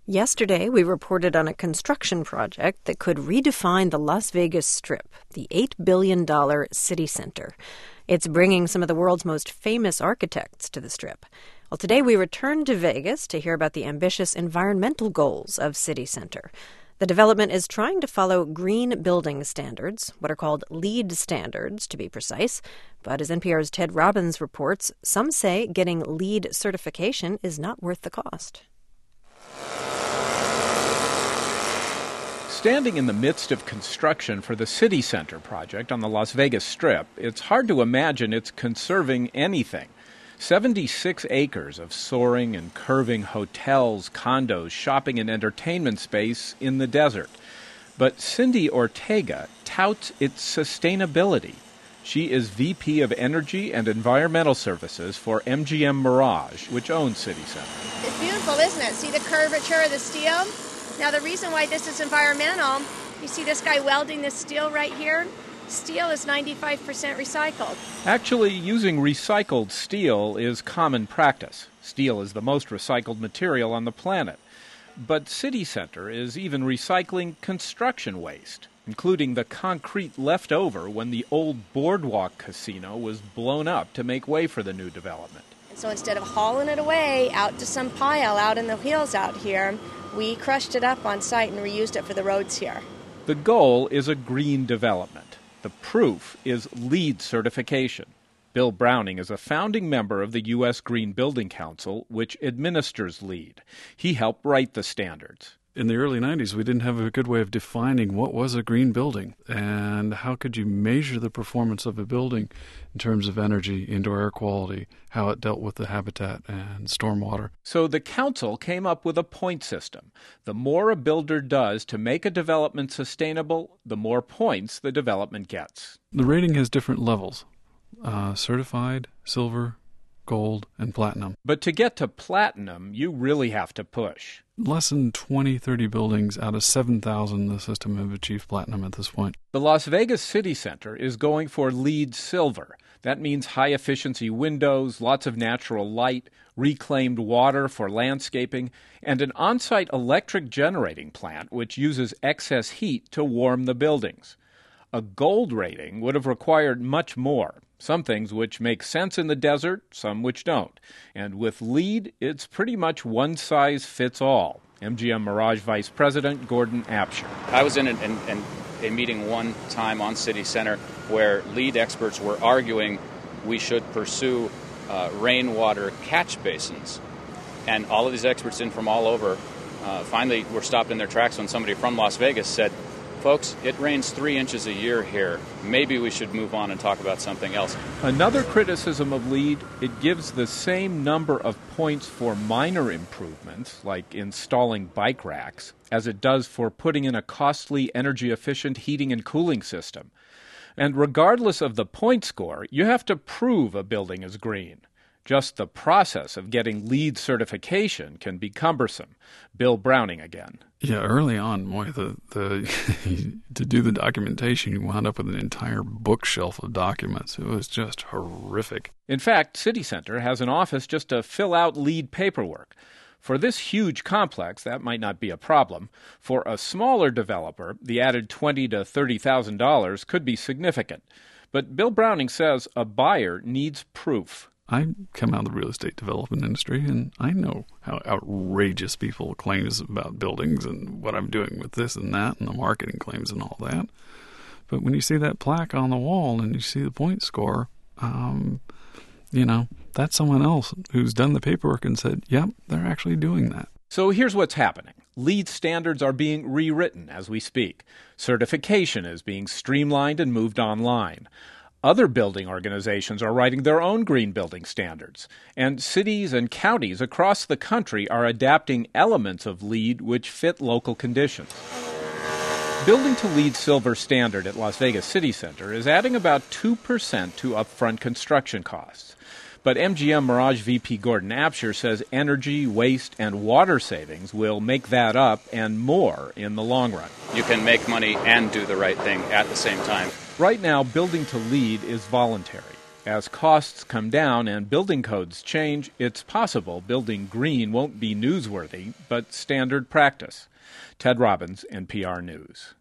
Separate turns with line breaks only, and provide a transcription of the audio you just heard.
Yesterday, we reported on a construction project that could redefine the Las Vegas Strip, the $8 billion city center. It's bringing some of the world's most famous architects to the Strip. Well, today we return to Vegas to hear about the ambitious environmental goals of City Center. The development is trying to follow green building standards, what are called LEED standards, to be precise. But as NPR's Ted Robbins reports, some say getting LEED certification is not worth the cost.
Standing in the midst of construction for the City Center project on the Las Vegas Strip, it's hard to imagine it's conserving anything. 76 acres of soaring and curving hotels, condos, shopping and entertainment space in the desert. But Cindy Ortega touts its sustainability. She is VP of Energy and Environmental Services for MGM Mirage, which owns City Center.
It's beautiful, isn't it? See the curvature of the steel? Now, the reason why this is environmental, you see this guy welding this steel right here? Steel is 95% recycled.
Actually, using recycled steel is common practice. Steel is the most recycled material on the planet. But City Center is even recycling construction waste, including the concrete left over when the old Boardwalk Casino was blown up to make way for the new development.
And so instead of hauling it away out to some pile out in the hills out here, we crushed it up on site and reused it for the roads here.
The goal is a green development. The proof is LEED certification. Bill Browning is a founding member of the U.S. Green Building Council, which administers LEED. He helped write the standards.
In the early 90s, we didn't have a good way of defining what was a green building and how could you measure the performance of a building in terms of energy, indoor air quality, how it dealt with the habitat and stormwater.
So the council came up with a point system. The more a builder does to make a development sustainable, the more points the development gets.
The rating has different levels, certified, silver, gold, and platinum.
But to get to platinum, you really have to push.
Less than 20, 30 buildings out of 7,000 in the system have achieved platinum at this point.
The Las Vegas City Center is going for LEED Silver. That means high-efficiency windows, lots of natural light, reclaimed water for landscaping, and an on-site electric generating plant which uses excess heat to warm the buildings. A gold rating would have required much more. Some things which make sense in the desert, some which don't. And with LEED, it's pretty much one size fits all. MGM Mirage Vice President Gordon Apsher.
I was in a meeting one time on City Center where LEED experts were arguing we should pursue rainwater catch basins. And all of these experts in from all over finally were stopped in their tracks when somebody from Las Vegas said, "Folks, it rains 3 inches a year here. Maybe we should move on and talk about something else."
Another criticism of LEED, it gives the same number of points for minor improvements, like installing bike racks, as it does for putting in a costly, energy-efficient heating and cooling system. And regardless of the point score, you have to prove a building is green. Just the process of getting LEED certification can be cumbersome. Bill Browning again.
Yeah, early on, to do the documentation, you wound up with an entire bookshelf of documents. It was just horrific.
In fact, City Center has an office just to fill out LEED paperwork. For this huge complex, that might not be a problem. For a smaller developer, the added $20,000 to $30,000 could be significant. But Bill Browning says a buyer needs proof.
I come out of the real estate development industry, and I know how outrageous people claims about buildings and what I'm doing with this and that and the marketing claims and all that. But when you see that plaque on the wall and you see the point score, that's someone else who's done the paperwork and said, yep, they're actually doing that.
So here's what's happening. LEED standards are being rewritten as we speak. Certification is being streamlined and moved online. Other building organizations are writing their own green building standards, and cities and counties across the country are adapting elements of LEED which fit local conditions. Building to LEED Silver standard at Las Vegas City Center is adding about 2% to upfront construction costs. But MGM Mirage VP Gordon Apsher says energy, waste, and water savings will make that up and more in the long run.
You can make money and do the right thing at the same time.
Right now, building to LEED is voluntary. As costs come down and building codes change, it's possible building green won't be newsworthy, but standard practice. Ted Robbins, NPR News.